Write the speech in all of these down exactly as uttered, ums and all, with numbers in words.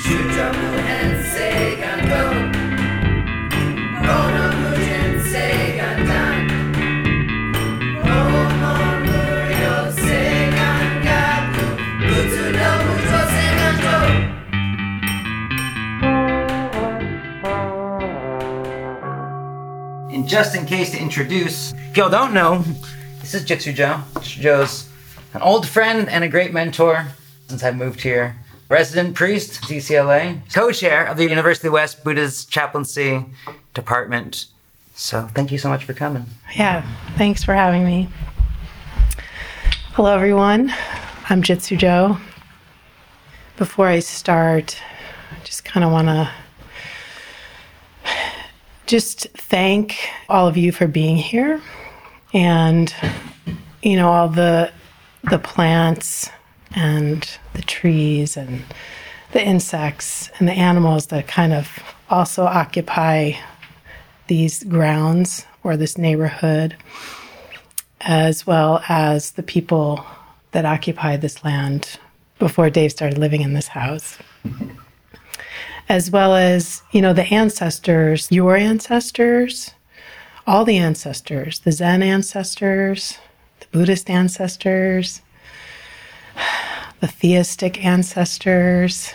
And just in case to introduce, if y'all don't know, this is Jitsu Joe. Jitsu Joe's an old friend and a great mentor since I moved here. Resident priest, D C L A, co-chair of the University of West Buddha's chaplaincy department. So thank you so much for coming. Yeah, thanks for having me. Hello, everyone. I'm Jitsu Joe. Before I start, I just kind of want to just thank all of you for being here, and you know, all the the plants and the trees and the insects and the animals that kind of also occupy these grounds or this neighborhood, as well as the people that occupy this land before Dave started living in this house. As well as, you know, the ancestors, your ancestors, all the ancestors, the Zen ancestors, the Buddhist ancestors, the theistic ancestors,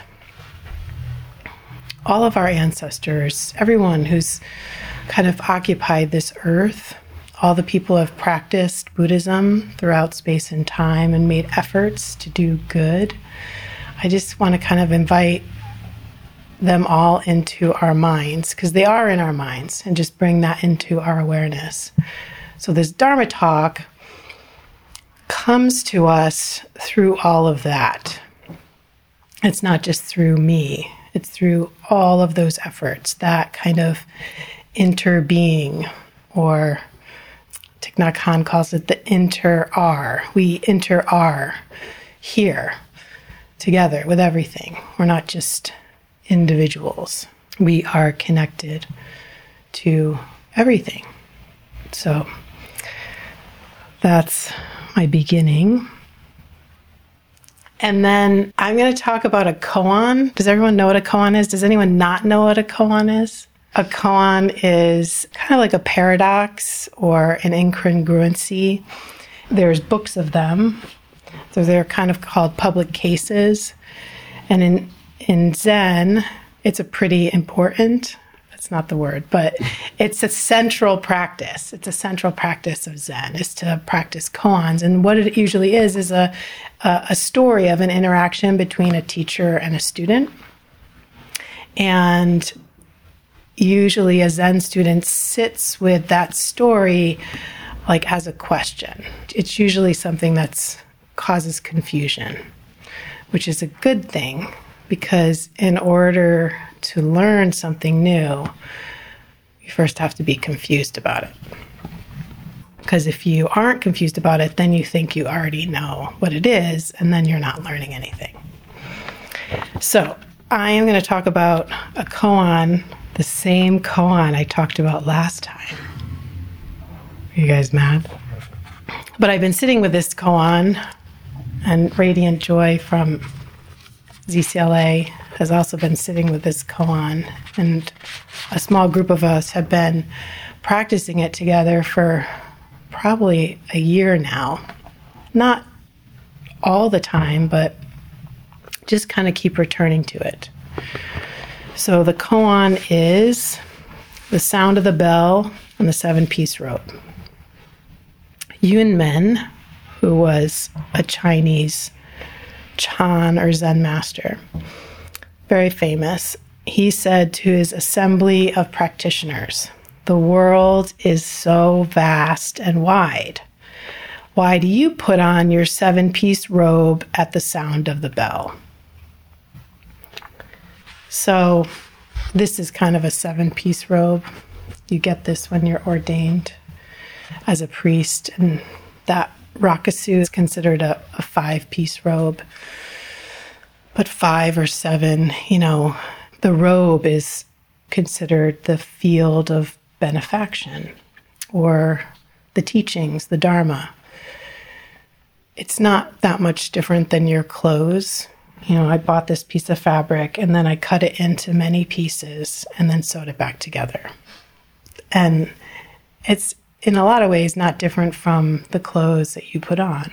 all of our ancestors, everyone who's kind of occupied this earth, all the people who have practiced Buddhism throughout space and time and made efforts to do good. I just want to kind of invite them all into our minds, because they are in our minds, and just bring that into our awareness. So this Dharma talk comes to us through all of that. It's not just through me, it's through all of those efforts, that kind of interbeing, or Thich Nhat Hanh calls it the inter-R. We inter-R here together with everything. We're not just individuals. We are connected to everything. So that's my beginning. And then I'm going to talk about a koan. Does everyone know what a koan is? Does anyone not know what a koan is? A koan is kind of like a paradox or an incongruency. There's books of them. So they're kind of called public cases. And in In Zen, it's a pretty important, that's not the word, but it's a central practice. It's a central practice of Zen, is to practice koans. And what it usually is, is a, a, a story of an interaction between a teacher and a student. And usually a Zen student sits with that story like as a question. It's usually something that causes confusion, which is a good thing. Because in order to learn something new, you first have to be confused about it. Because if you aren't confused about it, then you think you already know what it is, and then you're not learning anything. So I am going to talk about a koan, the same koan I talked about last time. Are you guys mad? But I've been sitting with this koan, and Radiant Joy from Z C L A has also been sitting with this koan, and a small group of us have been practicing it together for probably a year now. Not all the time, but just kind of keep returning to it. So the koan is the sound of the bell and the seven-piece robe. Yun Men, who was a Chinese Chan or Zen master, very famous, he said to his assembly of practitioners, "The world is so vast and wide. Why do you put on your seven-piece robe at the sound of the bell?" So this is kind of a seven-piece robe. You get this when you're ordained as a priest, and that Rakusu is considered a, a five-piece robe. But five or seven, you know, the robe is considered the field of benefaction, or the teachings, the Dharma. It's not that much different than your clothes. You know, I bought this piece of fabric and then I cut it into many pieces and then sewed it back together. And it's in a lot of ways not different from the clothes that you put on.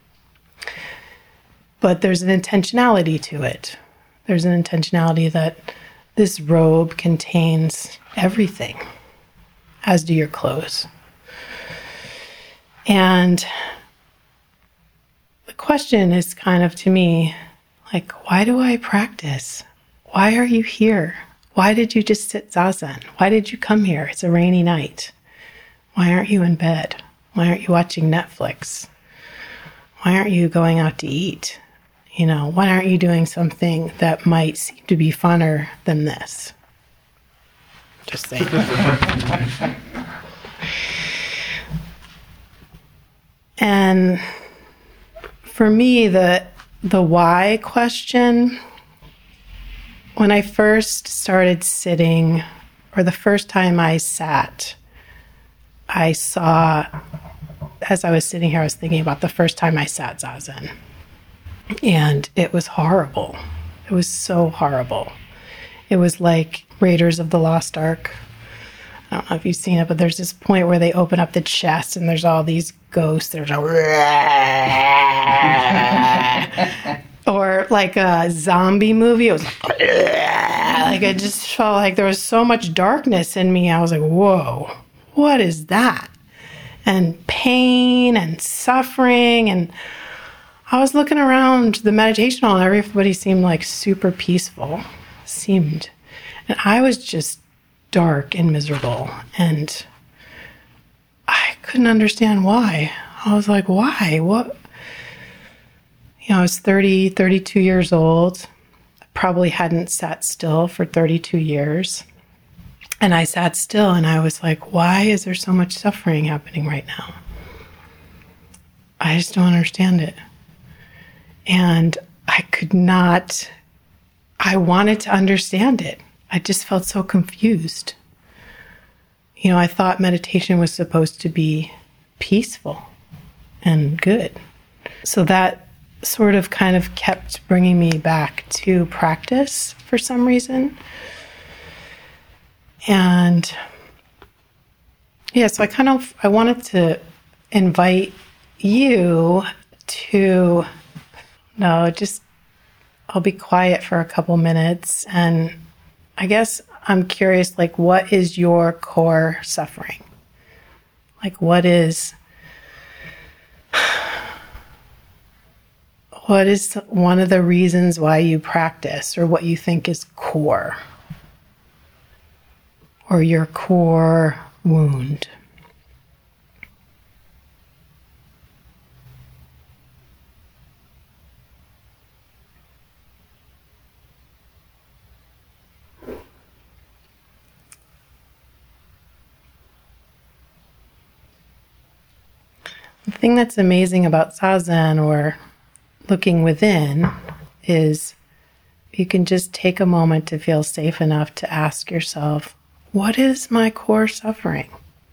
But there's an intentionality to it. There's an intentionality that this robe contains everything, as do your clothes. And the question is kind of, to me, like, why do I practice? Why are you here? Why did you just sit zazen? Why did you come here? It's a rainy night. Why aren't you in bed? Why aren't you watching Netflix? Why aren't you going out to eat? You know, why aren't you doing something that might seem to be funner than this? Just saying. And for me, the the why question, when I first started sitting, or the first time I sat, I saw, as I was sitting here, I was thinking about the first time I sat zazen. And it was horrible. It was so horrible. It was like Raiders of the Lost Ark. I don't know if you've seen it, but there's this point where they open up the chest and there's all these ghosts. There's a or like a zombie movie. It was like, it just felt like there was so much darkness in me. I was like, whoa, what is that? And pain and suffering. And I was looking around the meditation hall and everybody seemed like super peaceful. Seemed. And I was just dark and miserable. And I couldn't understand why. I was like, why? What? You know, I was thirty, thirty-two years old. I probably hadn't sat still for thirty-two years. And I sat still and I was like, why is there so much suffering happening right now? I just don't understand it. And I could not, I wanted to understand it. I just felt so confused. You know, I thought meditation was supposed to be peaceful and good. So that sort of kind of kept bringing me back to practice for some reason. And yeah, so I kind of, I wanted to invite you to, no, just, I'll be quiet for a couple minutes. And I guess I'm curious, like, what is your core suffering? Like, what is, what is one of the reasons why you practice, or what you think is core? Or your core wound? The thing that's amazing about zazen, or looking within, is you can just take a moment to feel safe enough to ask yourself, what is my core suffering?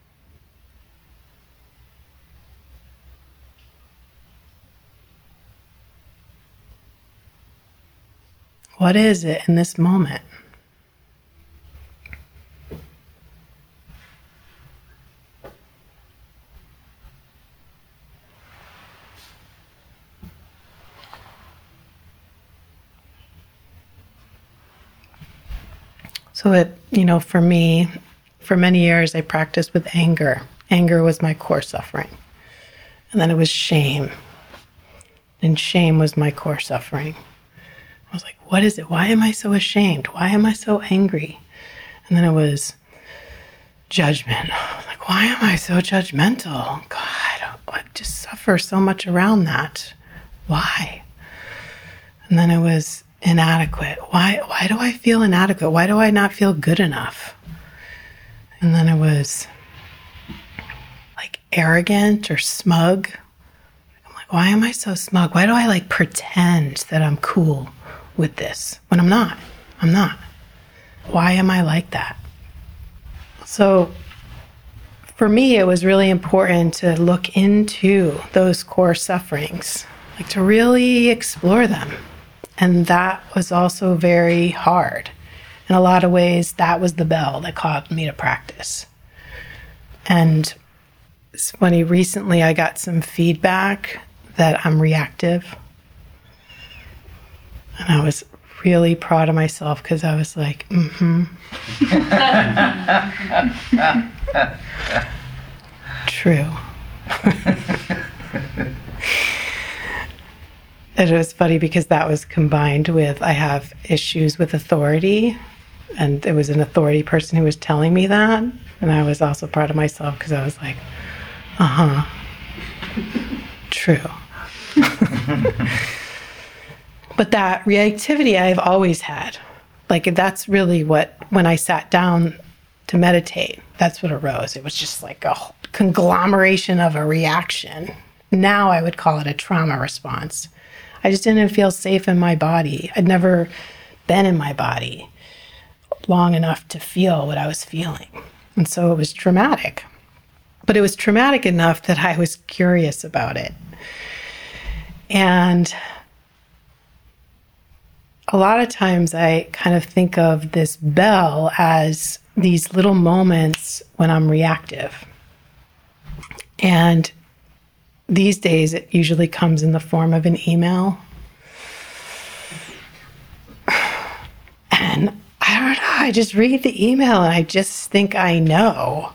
What is it in this moment? So it, you know, for me, for many years, I practiced with anger. Anger was my core suffering. And then it was shame. And shame was my core suffering. I was like, what is it? Why am I so ashamed? Why am I so angry? And then it was judgment. Like, why am I so judgmental? God, I just suffer so much around that. Why? And then it was inadequate. Why why do I feel inadequate? Why do I not feel good enough? And then it was like arrogant or smug. I'm like, why am I so smug? Why do I like pretend that I'm cool with this when I'm not? I'm not. Why am I like that? So for me, it was really important to look into those core sufferings, like to really explore them. And that was also very hard. In a lot of ways, that was the bell that called me to practice. And it's funny, recently I got some feedback that I'm reactive. And I was really proud of myself because I was like, mm-hmm. True. It was funny because that was combined with I have issues with authority. And it was an authority person who was telling me that. And I was also proud of myself because I was like, uh-huh. True. But that reactivity I've always had. Like, that's really what, when I sat down to meditate, that's what arose. It was just like a conglomeration of a reaction. Now I would call it a trauma response. I just didn't feel safe in my body. I'd never been in my body long enough to feel what I was feeling. And so it was traumatic. But it was traumatic enough that I was curious about it. And a lot of times I kind of think of this bell as these little moments when I'm reactive. And these days it usually comes in the form of an email. And I don't know, I just read the email and I just think I know.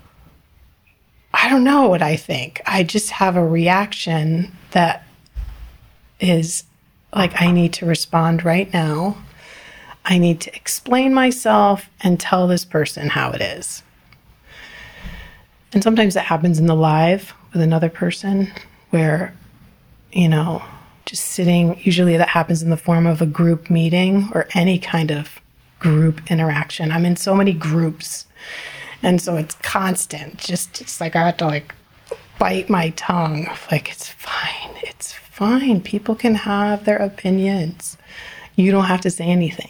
I don't know what I think. I just have a reaction that is like, I need to respond right now. I need to explain myself and tell this person how it is. And sometimes that happens in the live with another person where, you know, just sitting, usually that happens in the form of a group meeting or any kind of group interaction. I'm in so many groups. And so it's constant. Just, it's like I have to like bite my tongue. Like, it's fine. It's fine. People can have their opinions. You don't have to say anything.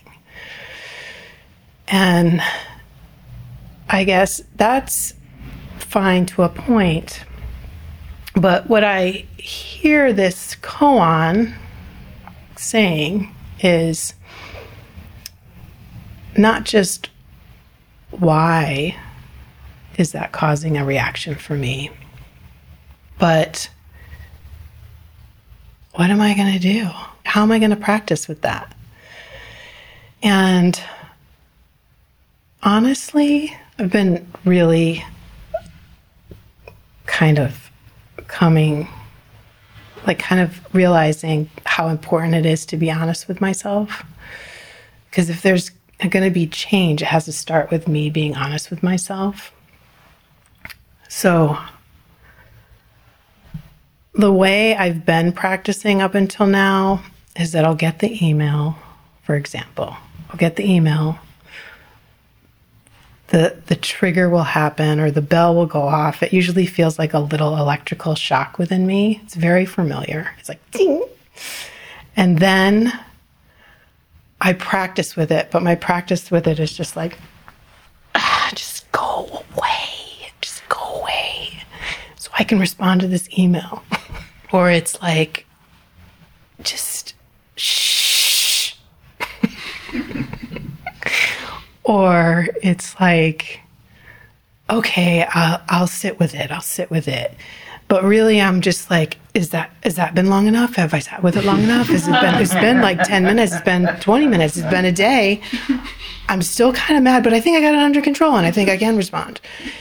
And I guess that's fine to a point. But what I hear this koan saying is not just why is that causing a reaction for me, but what am I going to do? How am I going to practice with that? And honestly, I've been really kind of coming, like kind of realizing how important it is to be honest with myself. Because if there's going to be change, it has to start with me being honest with myself. So the way I've been practicing up until now is that I'll get the email, for example. I'll get the email. The the trigger will happen or the bell will go off. It usually feels like a little electrical shock within me. It's very familiar. It's like ding. And then I practice with it, but my practice with it is just like, ah, just go away. Just go away. So I can respond to this email. Or it's like, just shh. Or it's like, okay, I'll, I'll sit with it. I'll sit with it. But really, I'm just like, is that is that been long enough? Have I sat with it long enough? Has it been? It's been like ten minutes. It's been twenty minutes. It's been a day. I'm still kind of mad, but I think I got it under control, and I think I can respond.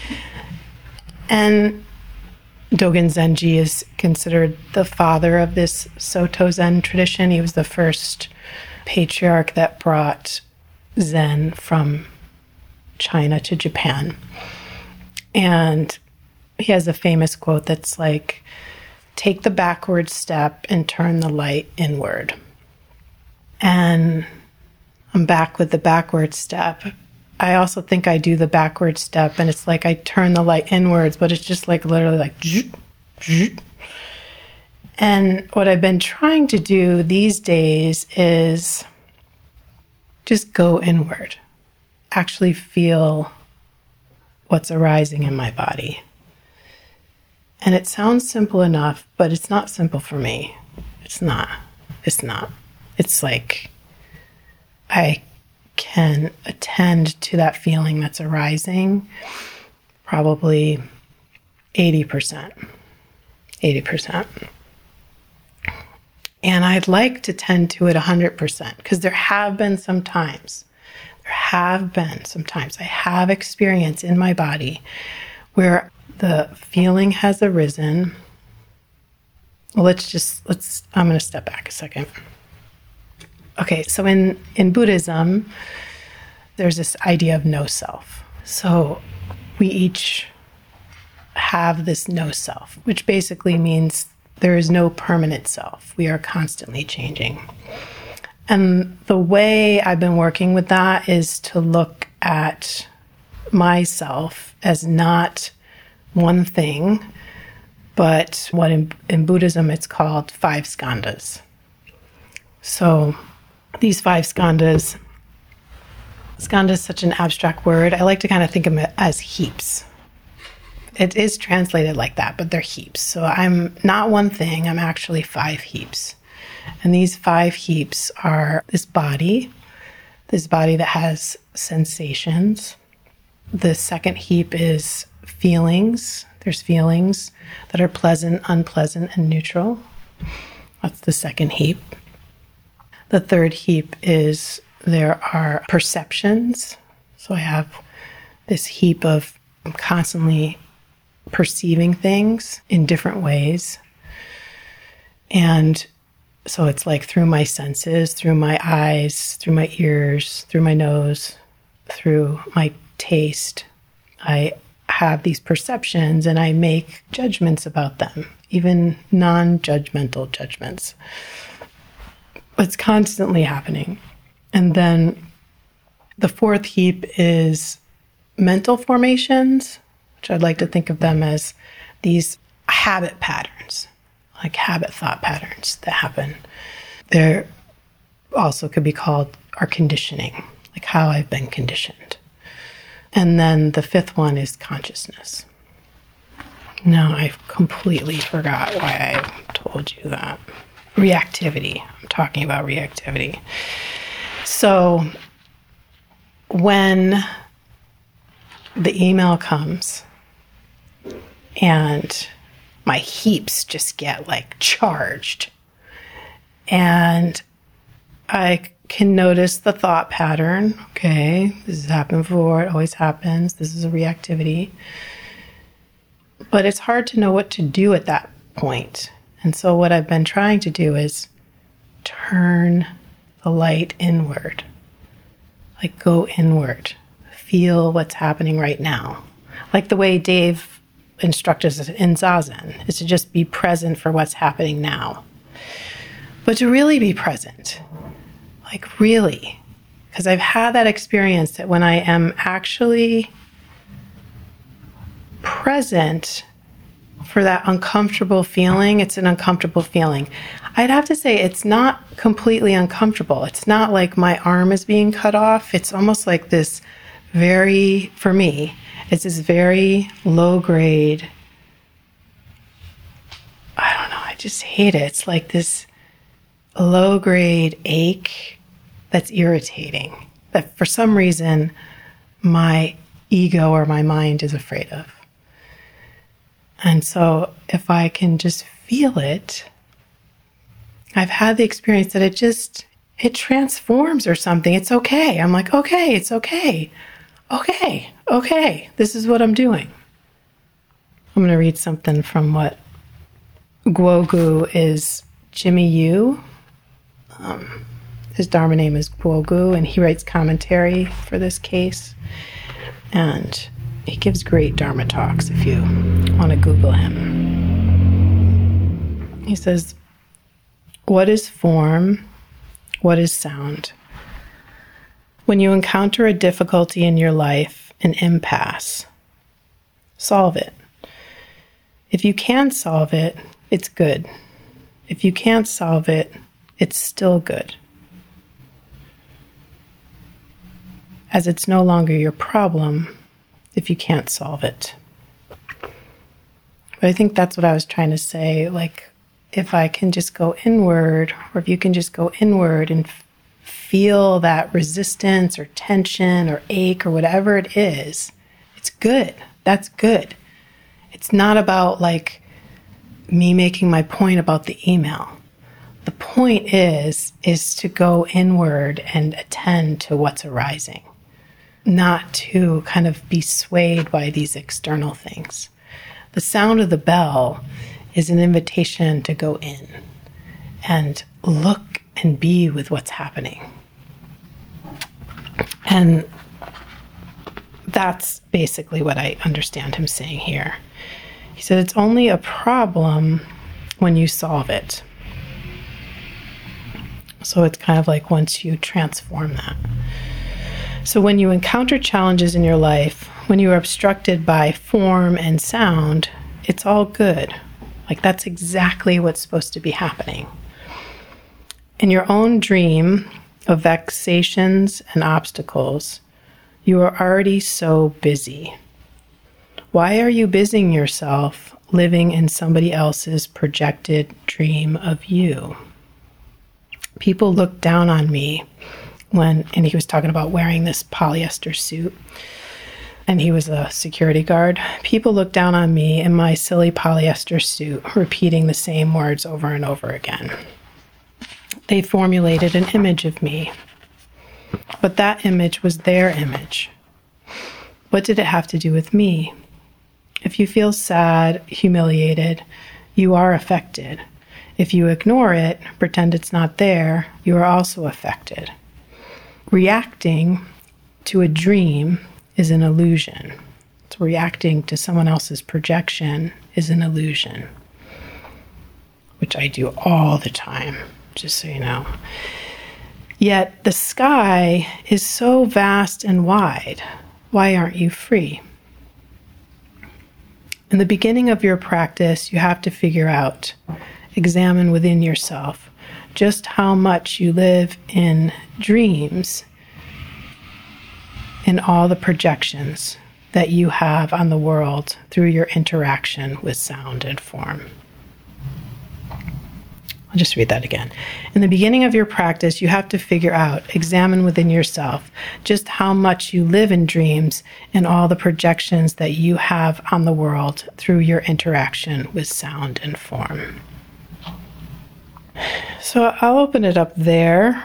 And Dogen Zenji is considered the father of this Soto Zen tradition. He was the first patriarch that brought Zen from China to Japan. And he has a famous quote that's like, take the backward step and turn the light inward. And I'm back with the backward step. I also think I do the backward step and it's like I turn the light inwards, but it's just like literally like zzz, zzz. And what I've been trying to do these days is just go inward, actually feel what's arising in my body. And it sounds simple enough, but it's not simple for me. It's not. It's not. It's like I can attend to that feeling that's arising probably eighty percent. eighty percent. And I'd like to tend to it one hundred percent because there have been some times, there have been some times I have experience in my body where the feeling has arisen. Well, let's just, let's, I'm going to step back a second. Okay, so in, in Buddhism, there's this idea of no self. So we each have this no self, which basically means there is no permanent self. We are constantly changing. And the way I've been working with that is to look at myself as not one thing, but what in, in Buddhism it's called five skandhas. So these five skandhas, skandha is such an abstract word. I like to kind of think of it as heaps. It is translated like that, but they're heaps. So I'm not one thing, I'm actually five heaps. And these five heaps are this body, this body that has sensations. The second heap is feelings. There's feelings that are pleasant, unpleasant, and neutral. That's the second heap. The third heap is there are perceptions. So I have this heap of I'm constantly perceiving things in different ways. And so it's like through my senses, through my eyes, through my ears, through my nose, through my taste. I have these perceptions and I make judgments about them, even non-judgmental judgments. It's constantly happening. And then the fourth heap is mental formations, which I'd like to think of them as these habit patterns, like habit thought patterns that happen. They're also could be called our conditioning, like how I've been conditioned. And then the fifth one is consciousness. Now I completely forgot why I told you that. Reactivity. I'm talking about reactivity. So when the email comes and my heaps just get like charged and I can notice the thought pattern. Okay, this has happened before. It always happens. This is a reactivity. But it's hard to know what to do at that point. And so what I've been trying to do is turn the light inward. Like go inward. Feel what's happening right now. Like the way Dave instructed us in Zazen, is to just be present for what's happening now. But to really be present. Like really. Because I've had that experience that when I am actually present for that uncomfortable feeling, it's an uncomfortable feeling. I'd have to say it's not completely uncomfortable. It's not like my arm is being cut off. It's almost like this very, for me, it's this very low grade, I don't know, I just hate it. It's like this low grade ache that's irritating, that for some reason my ego or my mind is afraid of. And so if I can just feel it, I've had the experience that it just, it transforms or something. It's okay. I'm like, okay, it's okay. Okay, okay, this is what I'm doing. I'm going to read something from what Guogu is Jimmy Yu. Um, his Dharma name is Guogu, and he writes commentary for this case. And he gives great Dharma talks if you want to Google him. He says, what is form? What is sound? When you encounter a difficulty in your life, an impasse, solve it. If you can solve it, it's good. If you can't solve it, it's still good. As it's no longer your problem if you can't solve it. But I think that's what I was trying to say. Like, if I can just go inward, or if you can just go inward and f- feel that resistance or tension or ache or whatever it is, it's good. That's good. It's not about like me making my point about the email. The point is, is to go inward and attend to what's arising, not to kind of be swayed by these external things. The sound of the bell is an invitation to go in and look and be with what's happening. And that's basically what I understand him saying here. He said it's only a problem when you solve it. So it's kind of like once you transform that. So when you encounter challenges in your life, when you are obstructed by form and sound, it's all good. Like that's exactly what's supposed to be happening. In your own dream of vexations and obstacles, you are already so busy. Why are you busying yourself living in somebody else's projected dream of you? People look down on me when, and he was talking about wearing this polyester suit, and he was a security guard. People look down on me in my silly polyester suit, repeating the same words over and over again. They formulated an image of me, but that image was their image. What did it have to do with me? If you feel sad, humiliated, you are affected. If you ignore it, pretend it's not there, you are also affected. Reacting to a dream is an illusion. So reacting to someone else's projection is an illusion, which I do all the time, just so you know. Yet the sky is so vast and wide. Why aren't you free? In the beginning of your practice, you have to figure out, examine within yourself just how much you live in dreams in all the projections that you have on the world through your interaction with sound and form. I'll just read that again. In the beginning of your practice, you have to figure out, examine within yourself, just how much you live in dreams and all the projections that you have on the world through your interaction with sound and form. So I'll open it up there.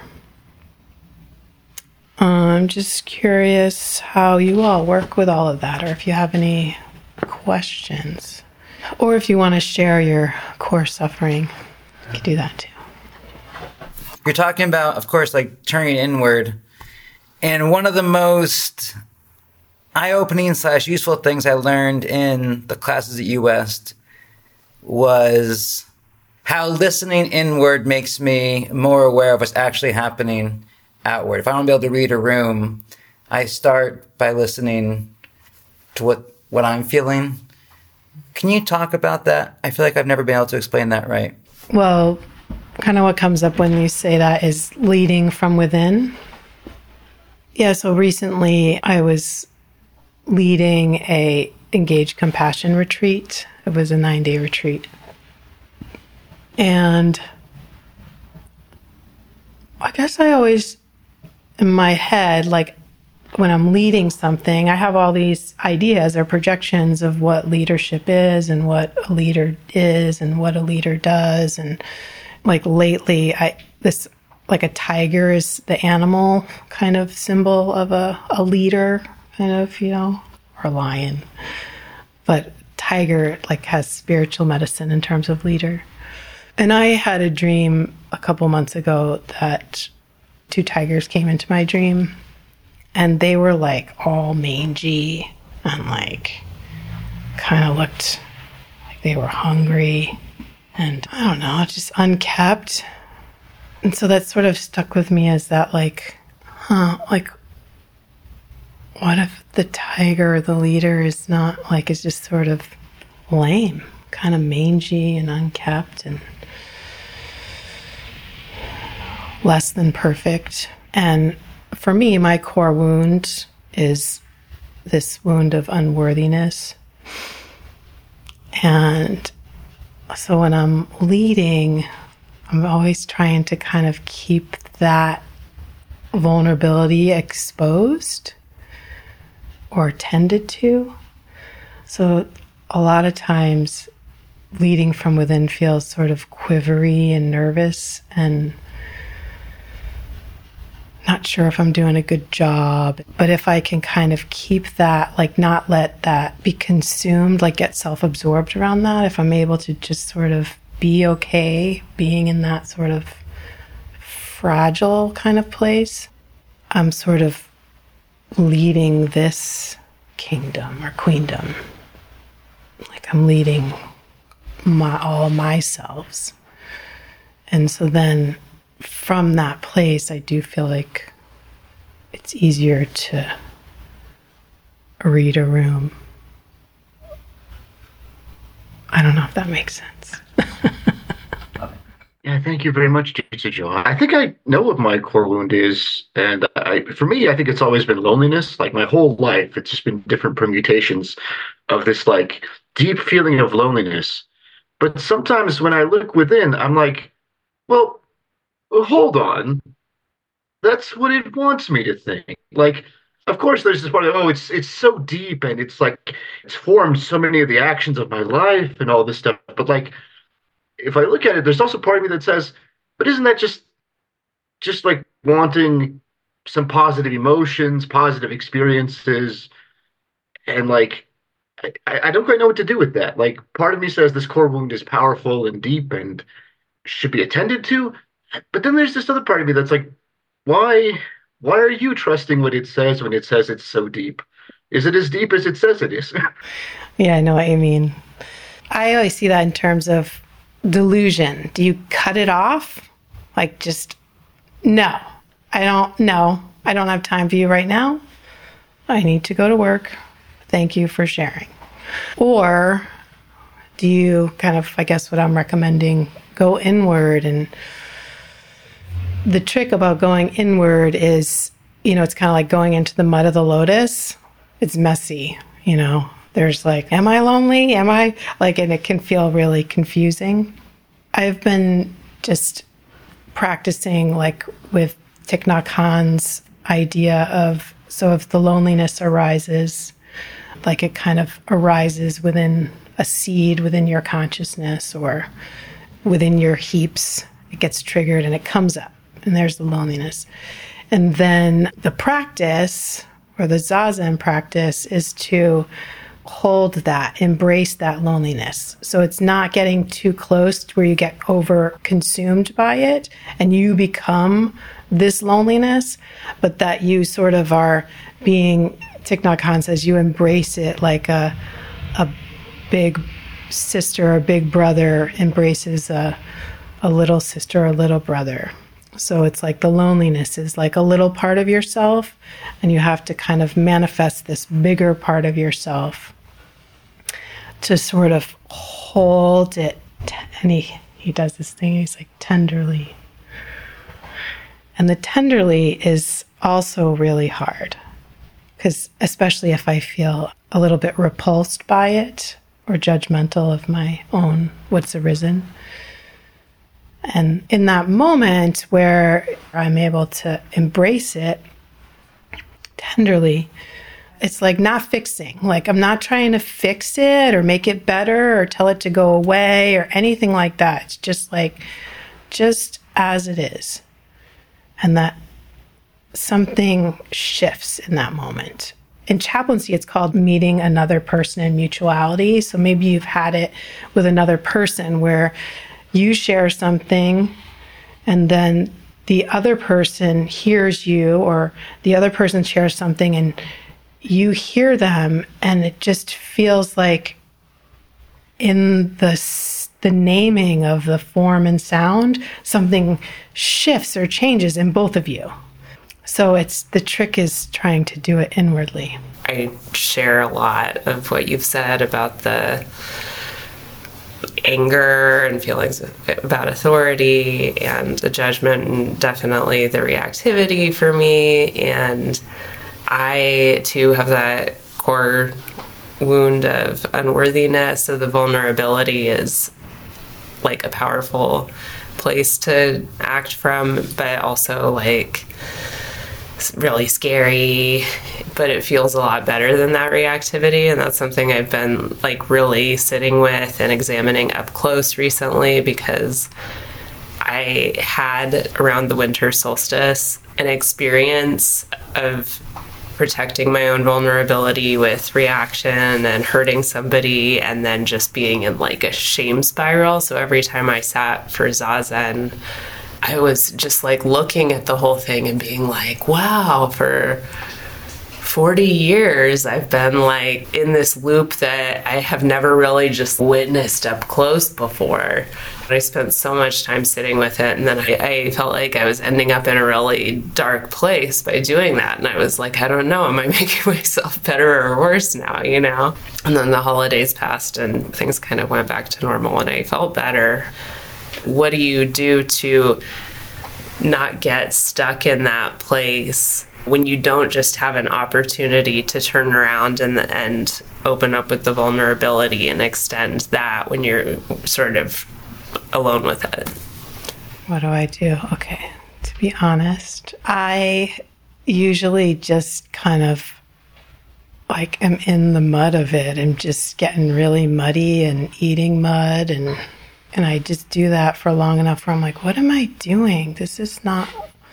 I'm just curious how you all work with all of that, or if you have any questions, or if you want to share your core suffering. You can do that too. You're talking about, of course, like turning inward. And one of the most eye-opening slash useful things I learned in the classes at U West was how listening inward makes me more aware of what's actually happening outward. If I want to be able to read a room, I start by listening to what, what I'm feeling. Can you talk about that? I feel like I've never been able to explain that right. Well, kind of what comes up when you say that is leading from within. Yeah, so recently I was leading a Engaged Compassion retreat. It was a nine-day retreat. And I guess I always, in my head, like when I'm leading something, I have all these ideas or projections of what leadership is and what a leader is and what a leader does. And like lately, I this like a tiger is the animal kind of symbol of a, a leader, kind of, you know, or a lion. But tiger like has spiritual medicine in terms of leader. And I had a dream a couple months ago that two tigers came into my dream. And they were like all mangy and like kind of looked like they were hungry and I don't know, just unkept. And so that sort of stuck with me as that like, huh, like what if the tiger or the leader is not like, is just sort of lame, kind of mangy and unkept and less than perfect. And for me, my core wound is this wound of unworthiness. And So when I'm leading, I'm always trying to kind of keep that vulnerability exposed or tended to. So a lot of times leading from within feels sort of quivery and nervous and not sure if I'm doing a good job. But if I can kind of keep that, like not let that be consumed, like get self-absorbed around that, if I'm able to just sort of be okay being in that sort of fragile kind of place, I'm sort of leading this kingdom or queendom. Like I'm leading my all my selves. And so then from that place, I do feel like it's easier to read a room. I don't know if that makes sense. Yeah, thank you very much, Joe. I think I know what my core wound is, and I, for me, I think it's always been loneliness. Like my whole life, it's just been different permutations of this like deep feeling of loneliness. But sometimes when I look within, I'm like, well, hold on. That's what it wants me to think. Like, of course, there's this part of, oh, it's it's so deep, and it's like it's formed so many of the actions of my life and all this stuff. But like, if I look at it, there's also part of me that says, but isn't that just just like wanting some positive emotions, positive experiences, and like I, I don't quite know what to do with that. Like part of me says this core wound is powerful and deep and should be attended to, but then there's this other part of me that's like, why why are you trusting what it says when it says it's so deep? Is it as deep as it says it is? Yeah, I know what you mean. I always see that in terms of delusion. Do you cut it off? Like just, no, I don't, no, I don't have time for you right now. I need to go to work. Thank you for sharing. Or do you kind of, I guess what I'm recommending, go inward? And the trick about going inward is, you know, it's kind of like going into the mud of the lotus. It's messy, you know. There's like, am I lonely? Am I like, and it can feel really confusing. I've been just practicing like with Thich Nhat Hanh's idea of, so if the loneliness arises, like it kind of arises within a seed within your consciousness or within your heaps, it gets triggered and it comes up and there's the loneliness. And then the practice or the Zazen practice is to hold that, embrace that loneliness. So it's not getting too close to where you get over consumed by it and you become this loneliness, but that you sort of are being, Thich Nhat Hanh says, you embrace it like a a big sister or big brother embraces a, a little sister or little brother. So it's like the loneliness is like a little part of yourself, and you have to kind of manifest this bigger part of yourself to sort of hold it. And he, he does this thing, he's like tenderly. And the tenderly is also really hard, because especially if I feel a little bit repulsed by it or judgmental of my own what's arisen. And in that moment where I'm able to embrace it tenderly, it's like not fixing. Like I'm not trying to fix it or make it better or tell it to go away or anything like that. It's just like, just as it is. And that something shifts in that moment. In chaplaincy, it's called meeting another person in mutuality. So maybe you've had it with another person where you share something and then the other person hears you, or the other person shares something and you hear them, and it just feels like in the the naming of the form and sound, something shifts or changes in both of you. So it's the trick is trying to do it inwardly. I share a lot of what you've said about the anger and feelings about authority and the judgment, and definitely the reactivity for me. And I, too, have that core wound of unworthiness. So the vulnerability is like a powerful place to act from, but also like really scary, but it feels a lot better than that reactivity. And that's something I've been like really sitting with and examining up close recently, because I had around the winter solstice an experience of protecting my own vulnerability with reaction and hurting somebody, and then just being in like a shame spiral. So every time I sat for Zazen, I was just like looking at the whole thing and being like, wow, for forty years, I've been like in this loop that I have never really just witnessed up close before. I spent so much time sitting with it, and then I, I felt like I was ending up in a really dark place by doing that. And I was like, I don't know, am I making myself better or worse now, you know? And then the holidays passed and things kind of went back to normal and I felt better. What do you do to not get stuck in that place when you don't just have an opportunity to turn around and, and open up with the vulnerability and extend that when you're sort of alone with it? What do I do? Okay, to be honest, I usually just kind of like am in the mud of it and just getting really muddy and eating mud, and and I just do that for long enough where I'm like, what am I doing? This is not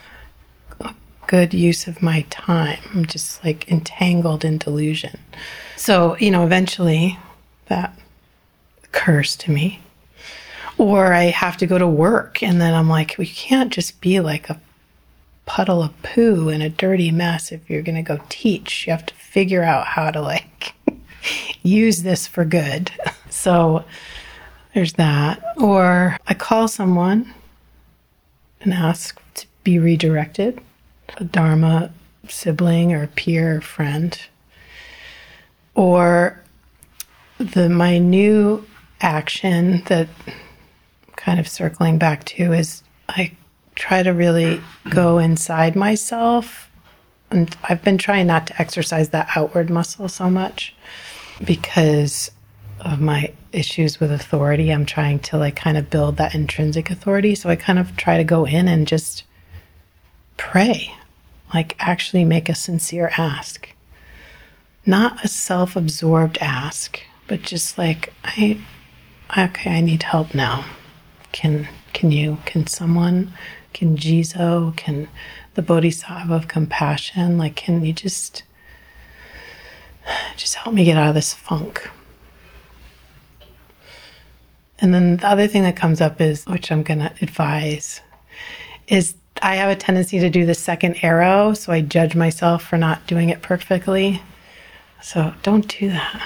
a good use of my time. I'm just like entangled in delusion. So, you know, eventually that occurs to me. Or I have to go to work, and then I'm like, we can't just be like a puddle of poo and a dirty mess if you're going to go teach. You have to figure out how to like use this for good. So there's that. Or I call someone and ask to be redirected, a Dharma sibling or peer or friend. Or the my new action that kind of circling back to is I try to really go inside myself. And I've been trying not to exercise that outward muscle so much because of my issues with authority. I'm trying to like kind of build that intrinsic authority. So I kind of try to go in and just pray, like actually make a sincere ask. Not a self-absorbed ask, but just like, I, okay, I need help now. Can can you, can someone, can Jizo, can the Bodhisattva of compassion, like, can you just, just help me get out of this funk? And then the other thing that comes up is, which I'm going to advise, is I have a tendency to do the second arrow, so I judge myself for not doing it perfectly. So don't do that.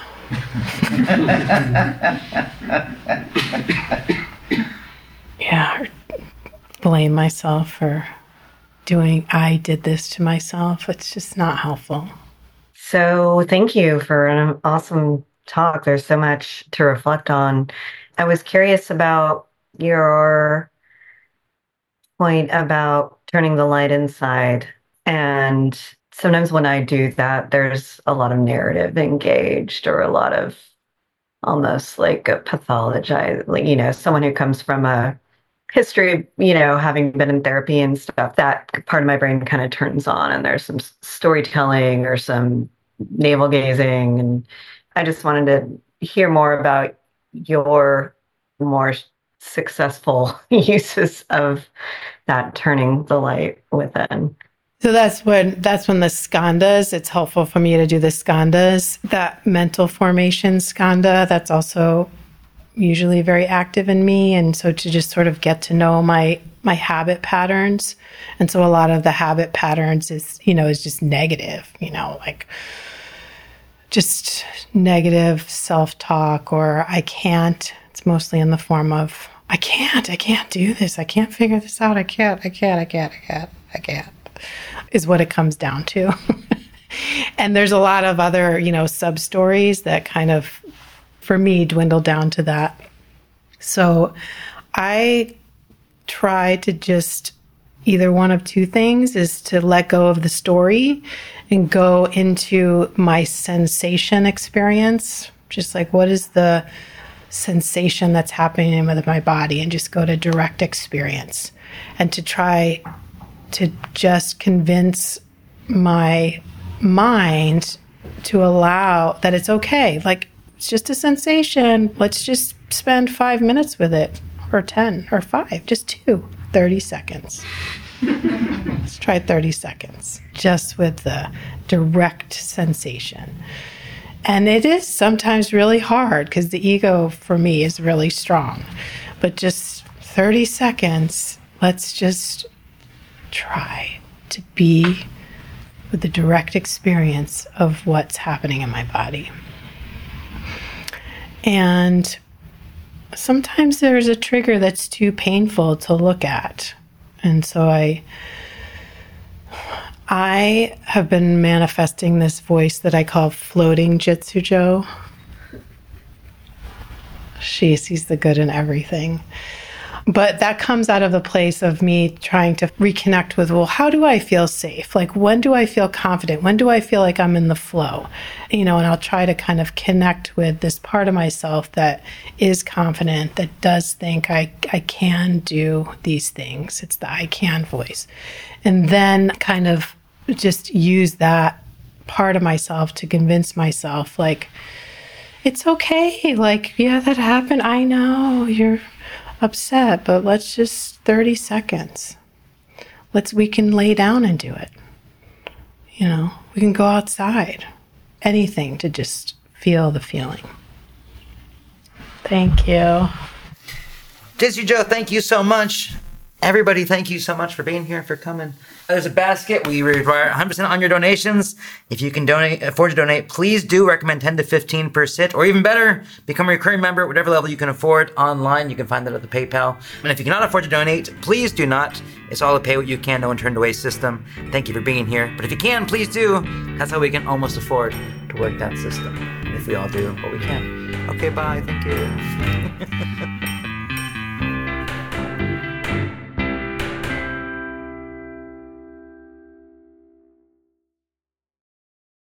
Yeah, or blame myself for doing, I did this to myself. It's just not helpful. So thank you for an awesome talk. There's so much to reflect on. I was curious about your point about turning the light inside. And sometimes when I do that, there's a lot of narrative engaged, or a lot of almost like a pathologize, like, you know, someone who comes from a history of, you know, having been in therapy and stuff, that part of my brain kind of turns on, and there's some storytelling or some navel gazing. And I just wanted to hear more about your more successful uses of that turning the light within. So that's when that's when the skandhas, it's helpful for me to do the skandhas, that mental formation skandha, that's also usually very active in me. And so to just sort of get to know my my habit patterns. And so a lot of the habit patterns is, you know, is just negative, you know, like just negative self-talk, or I can't. It's mostly in the form of, I can't, I can't do this. I can't figure this out. I can't, I can't, I can't, I can't, I can't, is what it comes down to. And there's a lot of other, you know, sub-stories that kind of, for me, dwindle down to that. So I try to just, either one of two things is to let go of the story and go into my sensation experience. Just like, what is the sensation that's happening with my body and just go to direct experience, and to try to just convince my mind to allow that it's okay. Like, it's just a sensation. Let's just spend five minutes with it, or ten, or five, just two, thirty seconds. Let's try thirty seconds just with the direct sensation. And it is sometimes really hard because the ego for me is really strong. But just thirty seconds, let's just try to be with the direct experience of what's happening in my body. And sometimes there's a trigger that's too painful to look at. And so I I have been manifesting this voice that I call floating Jitsujo. She sees the good in everything. But that comes out of the place of me trying to reconnect with, well, how do I feel safe? Like, when do I feel confident? When do I feel like I'm in the flow? You know, and I'll try to kind of connect with this part of myself that is confident, that does think I, I can do these things. It's the I can voice. And then kind of just use that part of myself to convince myself, like, it's okay. Like, yeah, that happened. I know you're upset, but let's just thirty seconds. Let's, we can lay down and do it. You know, we can go outside. Anything to just feel the feeling. Thank you. Jitsujo, thank you so much. Everybody, thank you so much for being here, for coming. There's a basket. We require one hundred percent on your donations. If you can donate, afford to donate, please do recommend ten to fifteen per sit, or even better, become a recurring member at whatever level you can afford online. You can find that at the PayPal. And if you cannot afford to donate, please do not. It's all a pay what you can, no one turned away system. Thank you for being here. But if you can, please do. That's how we can almost afford to work that system. If we all do what we can. Okay, bye. Thank you.